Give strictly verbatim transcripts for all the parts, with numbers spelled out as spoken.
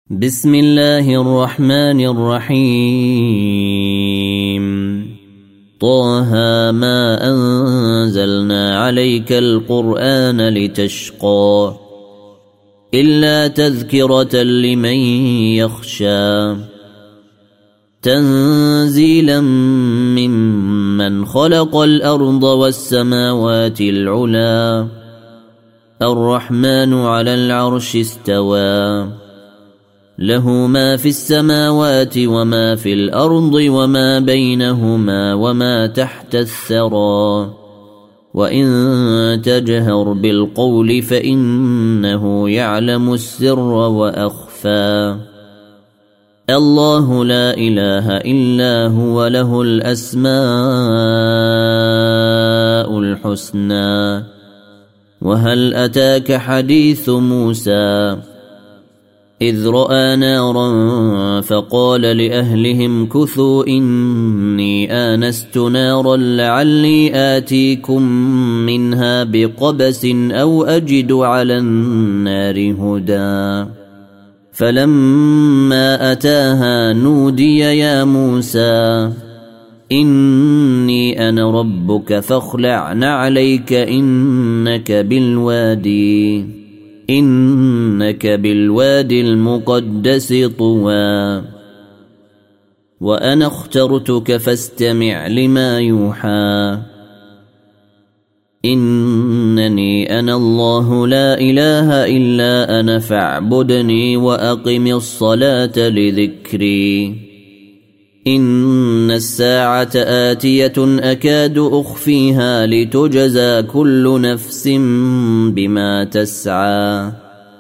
بسم الله الرحمن الرحيم طه ما أنزلنا عليك القرآن لتشقى إلا تذكرة لمن يخشى تنزيلا ممن خلق الأرض والسماوات العلى الرحمن على العرش استوى له ما في السماوات وما في الأرض وما بينهما وما تحت الثرى وإن تجهر بالقول فإنه يعلم السر وأخفى الله لا إله إلا هو له الأسماء الحسنى وهل أتاك حديث موسى إذ رأى نارا فقال لأهلهم كثوا إني آنست نارا لعلي آتيكم منها بقبس أو أجد على النار هدى فلما أتاها نودي يا موسى إني أنا ربك فاخلع نعليك إنك بالوادي إنك بالوادي المقدس طوى وأنا اخترتك فاستمع لما يوحى إنني أنا الله لا إله إلا أنا فاعبدني وأقم الصلاة لذكري إن الساعة آتية أكاد أخفيها لتجزى كل نفس بما تسعى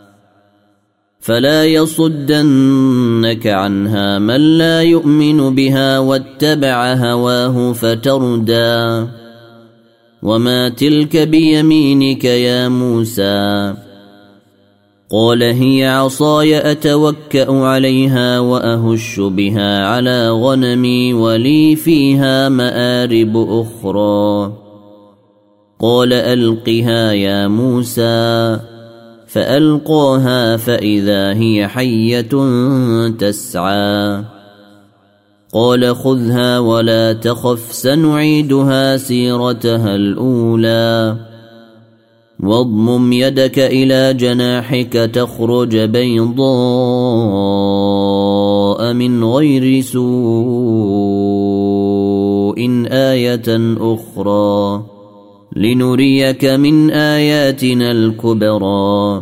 فلا يصدنك عنها من لا يؤمن بها واتبع هواه فتردى وما تلك بيمينك يا موسى قال هي عصاي أتوكأ عليها وأهش بها على غنمي ولي فيها مآرب أخرى قال ألقها يا موسى فألقاها فإذا هي حية تسعى قال خذها ولا تخف سنعيدها سيرتها الأولى واضمم يدك إلى جناحك تخرج بيضاء من غير سوء آية أخرى لنريك من آياتنا الكبرى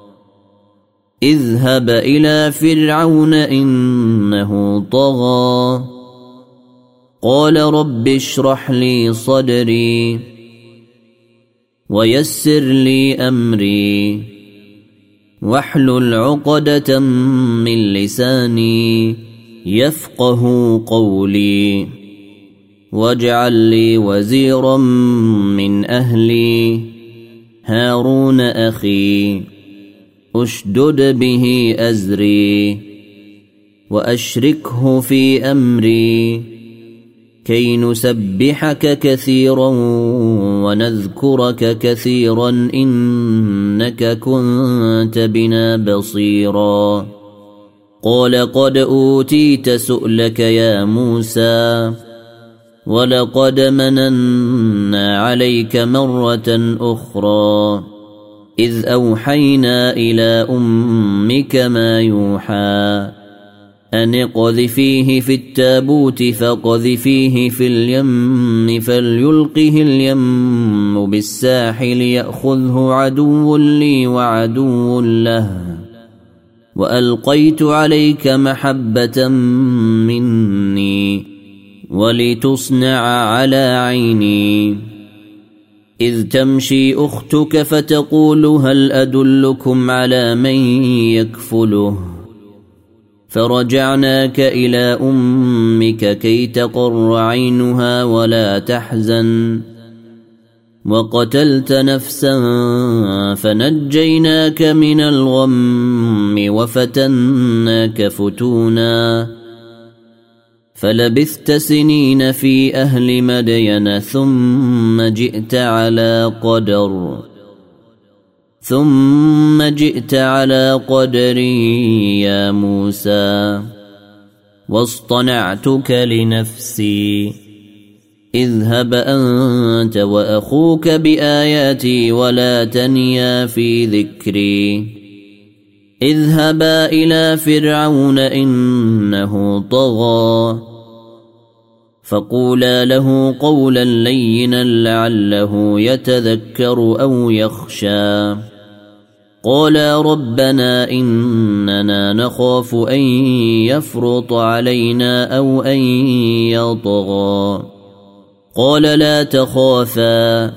اذهب إلى فرعون إنه طغى قال رب اشرح لي صدري ويسر لي أمري واحلل عقدة من لساني يفقه قولي واجعل لي وزيرا من أهلي هارون أخي أشدد به أزري وأشركه في أمري كي نسبحك كثيرا ونذكرك كثيرا إنك كنت بنا بصيرا قال قد أوتيت سؤلك يا موسى ولقد مننا عليك مرة أخرى إذ أوحينا إلى أمك ما يوحى أن اقذفيه في التابوت فاقذفيه في اليم فليلقه اليم بالساحل يأخذه عدو لي وعدو له وألقيت عليك محبة مني ولتصنع على عيني إذ تمشي أختك فتقول هل أدلكم على من يكفله فرجعناك إلى أمك كي تقر عينها ولا تحزن وقتلت نفسا فنجيناك من الغم وفتناك فتونا فلبثت سنين في أهل مدين ثم جئت على قدر ثم جئت على قدري يا موسى واصطنعتك لنفسي اذهب أنت وأخوك بآياتي ولا تنيا في ذكري اذهبا إلى فرعون إنه طغى فقولا له قولا لينا لعله يتذكر أو يخشى قالا ربنا إننا نخاف أن يفرط علينا أو أن يطغى قال لا تخافا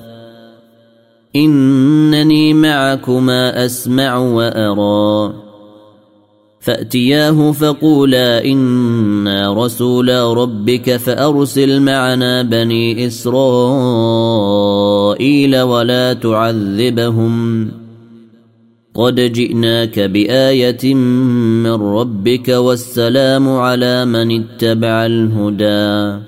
إنني معكما أسمع وأرى فأتياه فقولا إنا رسولا ربك فأرسل معنا بني إسرائيل ولا تعذبهم قد جئناك بآية من ربك والسلام على من اتبع الهدى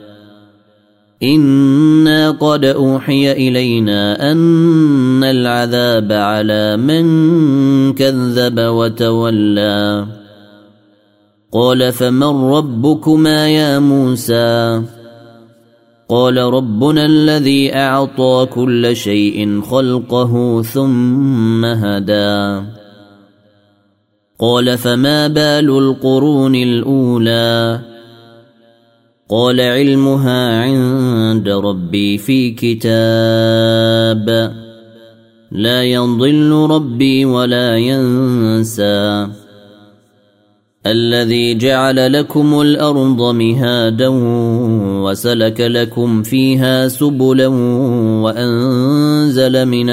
إنا قد أوحي إلينا أن العذاب على من كذب وتولى قال فمن ربكما يا موسى قال ربنا الذي أعطى كل شيء خلقه ثم هدى قال فما بال القرون الأولى قال علمها عند ربي في كتاب لا يضل ربي ولا ينسى الذي جعل لكم الأرض مهادا وسلك لكم فيها سبلا وأنزل من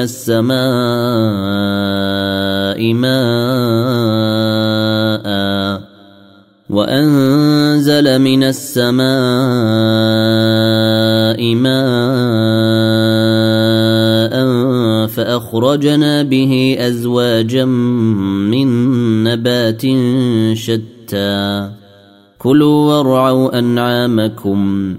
السماء ماء وأنزل من السماء ماء فأخرجنا به أزواجا من نبات شتى كلوا وارعوا أنعامكم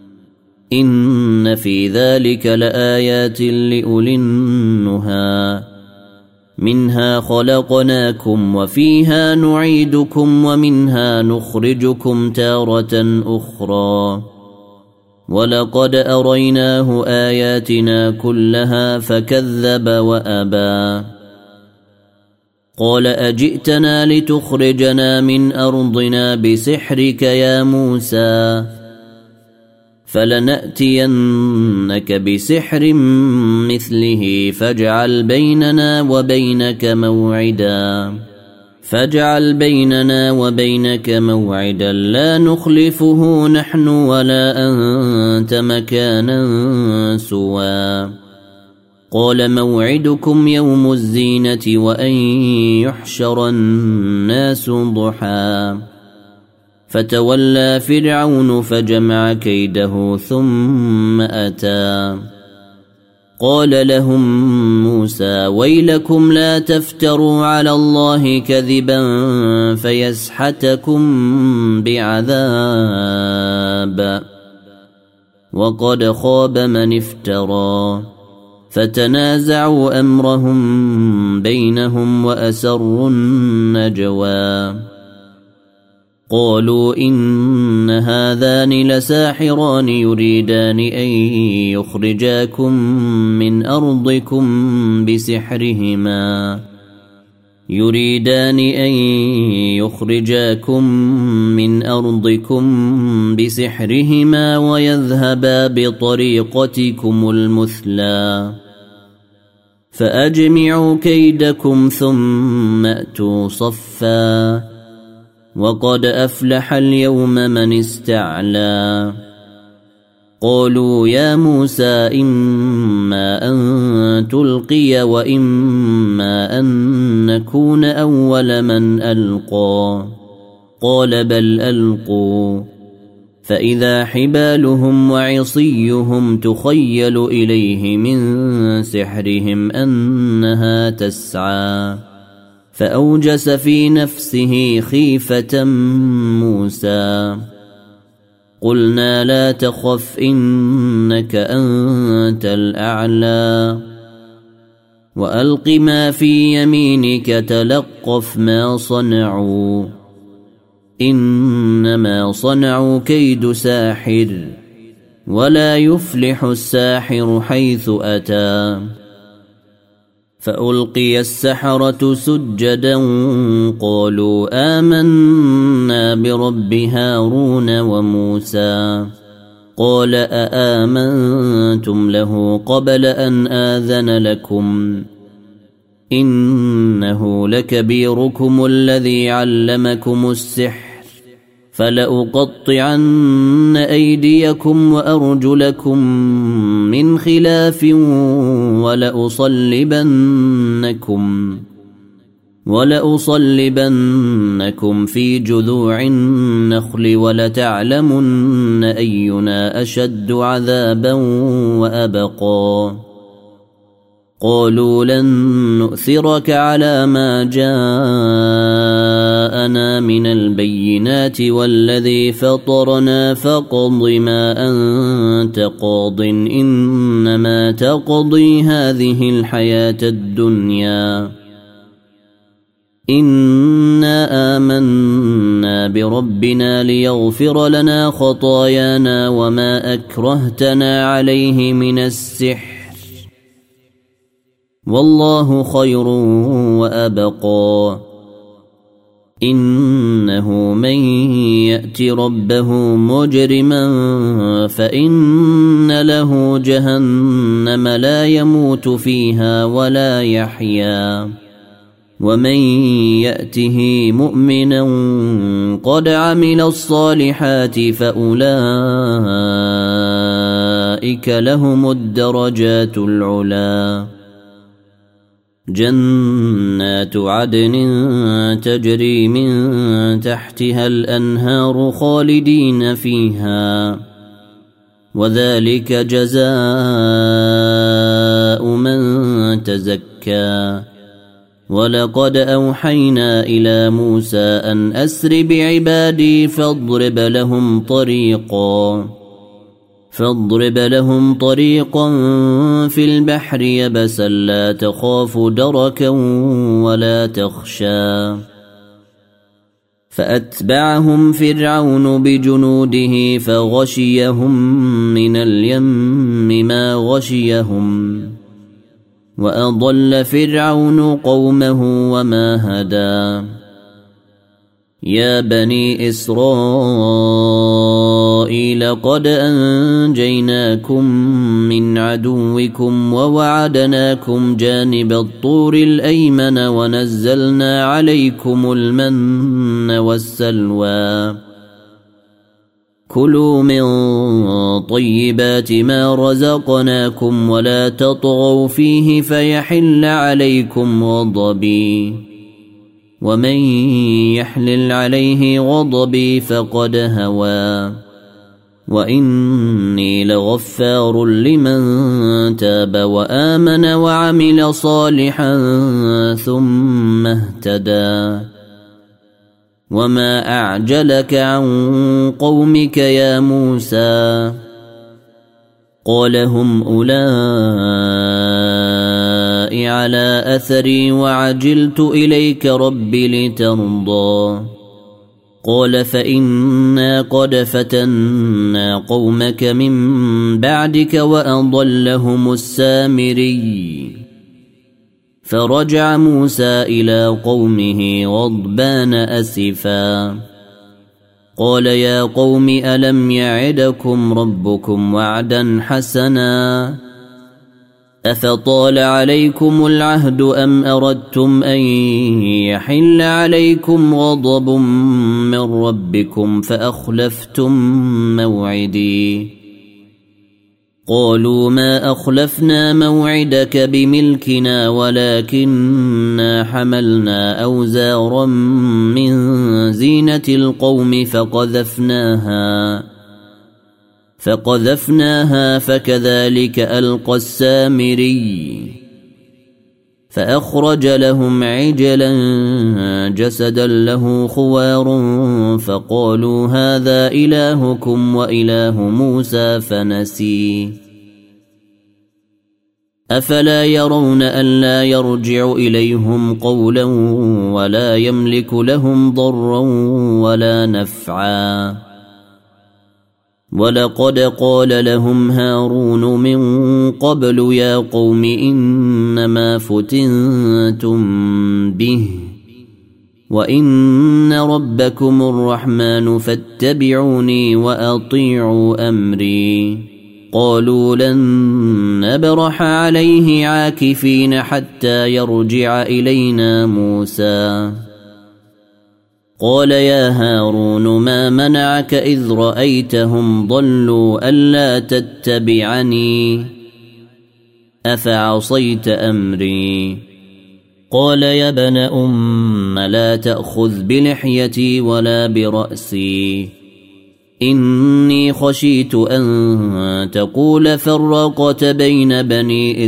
إن في ذلك لآيات لأولي النهى منها خلقناكم وفيها نعيدكم ومنها نخرجكم تارة أخرى ولقد أريناه آياتنا كلها فكذب وأبى قال أجئتنا لتخرجنا من أرضنا بسحرك يا موسى فلنأتينك بسحر مثله فاجعل بيننا وبينك موعدا فاجعل بيننا وبينك موعدا لا نخلفه نحن ولا أنت مكانا سوى قال موعدكم يوم الزينة وأن يحشر الناس ضحى فتولى فرعون فجمع كيده ثم أتى قال لهم موسى ويلكم لا تفتروا على الله كذبا فيسحتكم بعذاب وقد خاب من افترى فتنازعوا أمرهم بينهم وأسروا النجوى قالوا إن هذان لساحران يريدان أن يخرجاكم من أرضكم بسحرهما يريدان أن يخرجاكم من أرضكم بسحرهما ويذهبا بطريقتكم المثلى فأجمعوا كيدكم ثم أتوا صفا وقد أفلح اليوم من استعلى قالوا يا موسى إما أن تلقي وإما أن نكون أول من ألقى قال بل ألقوا فإذا حبالهم وعصيهم تخيل إليه من سحرهم أنها تسعى فأوجس في نفسه خيفة موسى قلنا لا تخف إنك أنت الأعلى وألق ما في يمينك تلقف ما صنعوا إنما صنعوا كيد ساحر ولا يفلح الساحر حيث أتى فألقي السحرة سجدا قالوا آمنا برب هارون وموسى قال أآمنتم له قبل أن آذن لكم إنه لكبيركم الذي علمكم السحر فلأقطعن أيديكم وأرجلكم من خلاف ولأصلبنكم ولأصلبنكم في جذوع النخل ولتعلمن أينا أشد عذابا وأبقى قالوا لن نؤثرك على ما جاءنا من البينات والذي فطرنا فاقض ما أنت قاض إنما تقضي هذه الحياة الدنيا إنا آمنا بربنا ليغفر لنا خطايانا وما أكرهتنا عليه من السحر والله خير وأبقى إنه من يأت ربه مجرما فإن له جهنم لا يموت فيها ولا يحيا ومن يأته مؤمنا قد عمل الصالحات فأولئك لهم الدرجات العلى جنات عدن تجري من تحتها الأنهار خالدين فيها وذلك جزاء من تزكى ولقد أوحينا إلى موسى أن أسر بعبادي فاضرب لهم طريقا فاضرب لهم طريقا في البحر يبسا لا تخاف دركا ولا تخشى فأتبعهم فرعون بجنوده فغشيهم من اليم ما غشيهم وأضل فرعون قومه وما هدى يا بني إسرائيل قد أنجيناكم من عدوكم ووعدناكم جانب الطور الأيمن ونزلنا عليكم المن والسلوى كلوا من طيبات ما رزقناكم ولا تطغوا فيه فيحل عليكم غضبي ومن يحلل عليه غضبي فقد هوى وإني لغفار لمن تاب وآمن وعمل صالحا ثم اهتدى وما أعجلك عن قومك يا موسى قال هم أولئك على أثري وعجلت إليك رب لترضى قال فإنا قد فتنا قومك من بعدك وأضلهم السامري فرجع موسى إلى قومه غضبان أسفا قال يا قوم ألم يعدكم ربكم وعدا حسنا أفطال عليكم العهد أم أردتم أن يحل عليكم غضب من ربكم فأخلفتم موعدي قالوا ما أخلفنا موعدك بملكنا ولكننا حملنا أوزارا من زينة القوم فقذفناها فقذفناها فكذلك ألقى السامري فأخرج لهم عجلا جسدا له خوار فقالوا هذا إلهكم وإله موسى فنسي أفلا يرون ألا يرجع إليهم قولا ولا يملك لهم ضرا ولا نفعا ولقد قال لهم هارون من قبل يا قوم إنما فتنتم به وإن ربكم الرحمن فاتبعوني وأطيعوا أمري قالوا لن نبرح عليه عاكفين حتى يرجع إلينا موسى قال يا هارون ما منعك إذ رأيتهم ضلوا ألا تتبعني أفعصيت أمري قال يا ابن أم لا تأخذ بلحيتي ولا برأسي إني خشيت أن تقول فرقت بين بني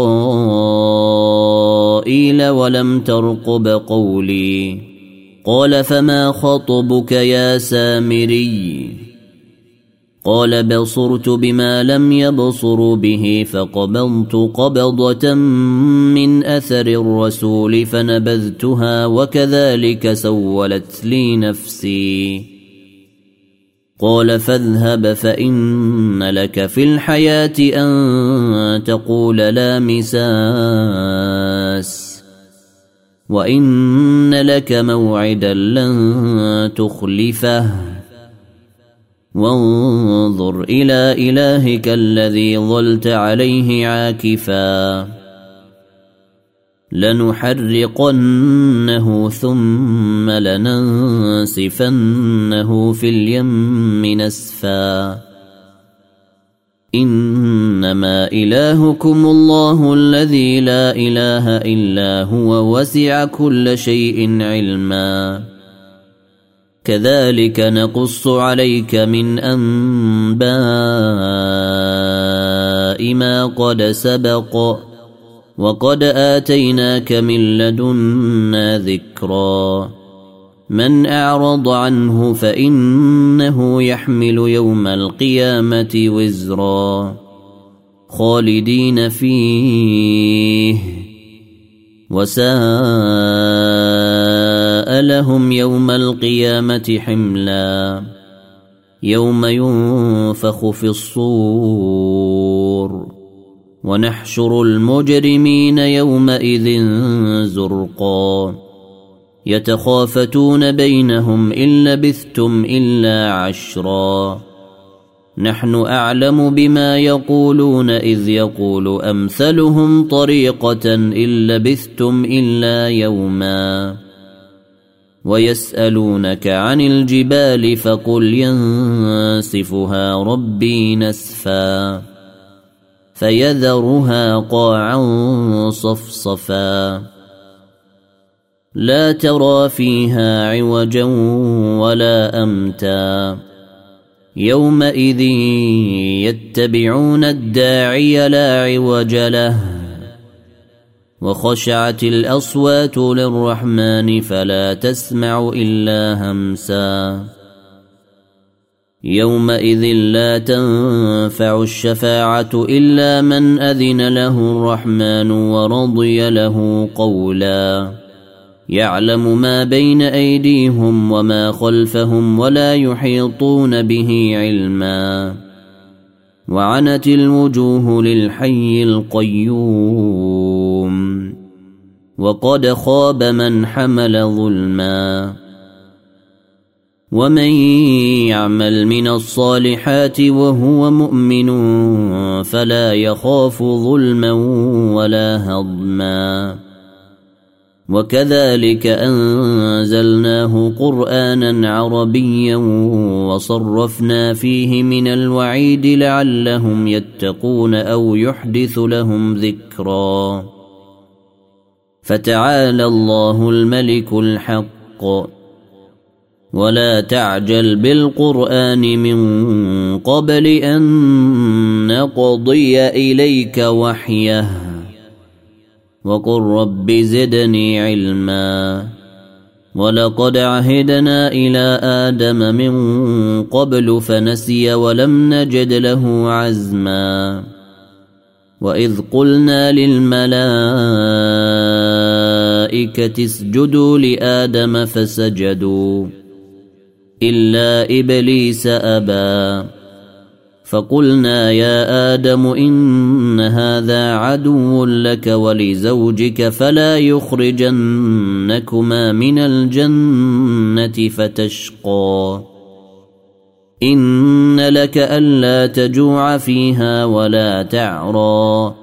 إسرائيل ولم ترقب قولي قال فما خطبك يا سامري قال بصرت بما لم يبصروا به فقبضت قبضة من أثر الرسول فنبذتها وكذلك سولت لي نفسي قال فاذهب فإن لك في الحياة أن تقول لا مساس وإن لك موعدا لن تخلفه وانظر إلى إلهك الذي ظلت عليه عاكفا لنحرقنه ثم لننسفنه في اليم نسفا إنما إلهكم الله الذي لا إله إلا هو وسع كل شيء علما كذلك نقص عليك من أنباء ما قد سبق وقد آتيناك من لدنا ذكرا من أعرض عنه فإنه يحمل يوم القيامة وزرا خالدين فيه وساء لهم يوم القيامة حملا يوم ينفخ في الصور ونحشر المجرمين يومئذ زرقا يتخافتون بينهم إن لبثتم إلا عشرا نحن أعلم بما يقولون إذ يقول أمثلهم طريقة إن لبثتم إلا يوما ويسألونك عن الجبال فقل ينسفها ربي نسفا فيذرها قاعا صفصفا لا ترى فيها عوجا ولا أمتا يومئذ يتبعون الداعي لا عوج له وخشعت الأصوات للرحمن فلا تسمع إلا همسا يومئذ لا تنفع الشفاعة إلا من أذن له الرحمن ورضي له قولا يعلم ما بين أيديهم وما خلفهم ولا يحيطون به علما وعنت الوجوه للحي القيوم وقد خاب من حمل ظلما ومن يعمل من الصالحات وهو مؤمن فلا يخاف ظلما ولا هضما وكذلك أنزلناه قرآنا عربيا وصرفنا فيه من الوعيد لعلهم يتقون أو يحدث لهم ذكرا فتعالى الله الملك الحق ولا تعجل بالقرآن من قبل أن نقضي إليك وحيه وقل رب زدني علما ولقد عهدنا إلى آدم من قبل فنسي ولم نجد له عزما وإذ قلنا للملائكة اسجدوا لآدم فسجدوا إلا إبليس أبى فقلنا يا آدم إن هذا عدو لك ولزوجك فلا يخرجنكما من الجنة فتشقى إن لك ألا تجوع فيها ولا تعرى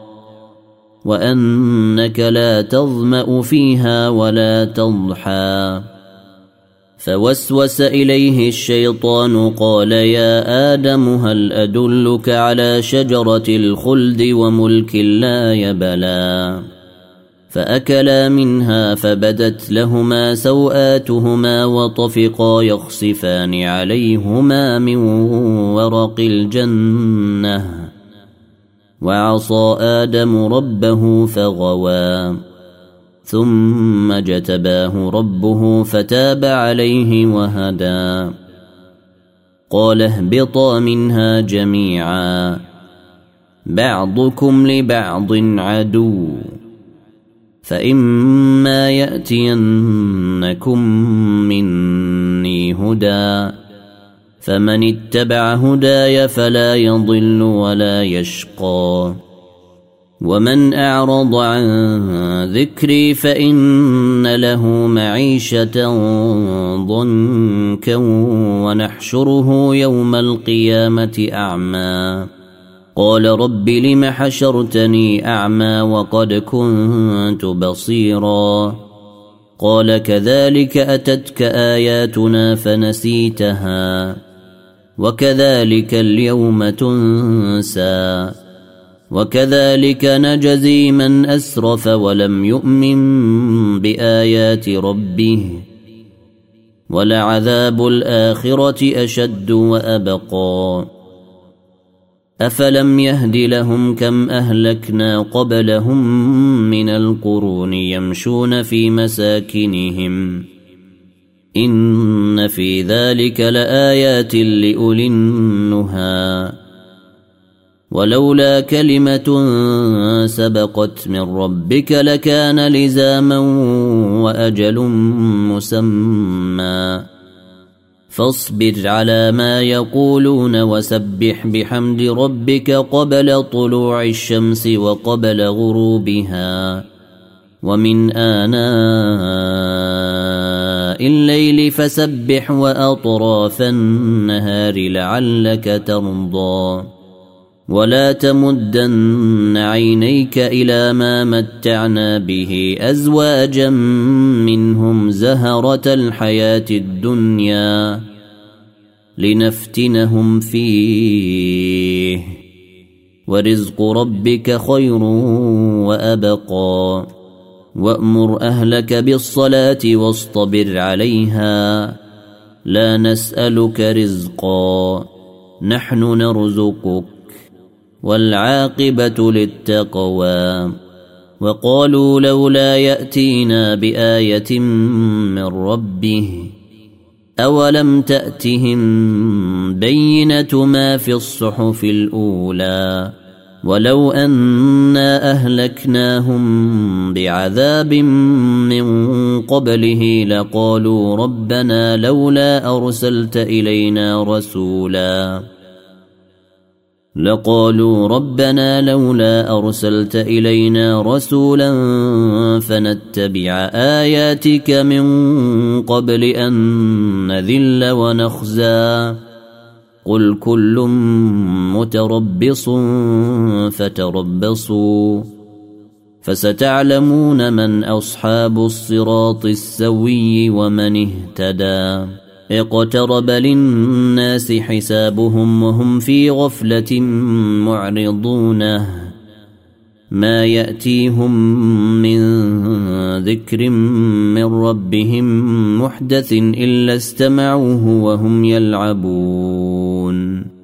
وأنك لا تظمأ فيها ولا تضحى فوسوس إليه الشيطان قال يا آدم هل أدلك على شجرة الخلد وملك لا يبلى فأكلا منها فبدت لهما سوآتهما وطفقا يخصفان عليهما من ورق الجنة وعصى آدم ربه فغوى ثم اجتباه ربه فتاب عليه وهدى قال اهبطا منها جميعا بعضكم لبعض عدو فإما يأتينكم مني هدى فمن اتبع هداي فلا يضل ولا يشقى ومن أعرض عن ذكري فإن له معيشة ضنكا ونحشره يوم القيامة أعمى قال رب لم حشرتني أعمى وقد كنت بصيرا قال كذلك أتتك آياتنا فنسيتها وكذلك اليوم تنسى وكذلك نجزي من أسرف ولم يؤمن بآيات ربه ولعذاب الآخرة أشد وأبقى أفلم يهد لهم كم أهلكنا قبلهم من القرون يمشون في مساكنهم إن في ذلك لآيات لأولي النهى ولولا كلمة سبقت من ربك لكان لزاما وأجل مسمى فاصبر على ما يقولون وسبح بحمد ربك قبل طلوع الشمس وقبل غروبها ومن آناء الليل فسبح وأطراف النهار لعلك ترضى ولا تمدن عينيك إلى ما متعنا به أزواجا منهم زهرة الحياة الدنيا لنفتنهم فيه ورزق ربك خير وأبقى وأمر أهلك بالصلاة واصطبر عليها لا نسألك رزقا نحن نرزقك والعاقبة للتقوى وقالوا لولا يأتينا بآية من ربه أولم تأتهم بينة ما في الصحف الأولى ولو أنا أهلكناهم بعذاب من قبله لقالوا ربنا لولا أرسلت إلينا رسولا لقالوا ربنا لولا أرسلت إلينا رسولا فنتبع آياتك من قبل أن نذل ونخزى قل كل متربص فتربصوا فستعلمون من أصحاب الصراط السوي ومن اهتدى اقترب للناس حسابهم وهم في غفلة معرضون ما يأتيهم من ذكر من ربهم محدث إلا استمعوه وهم يلعبون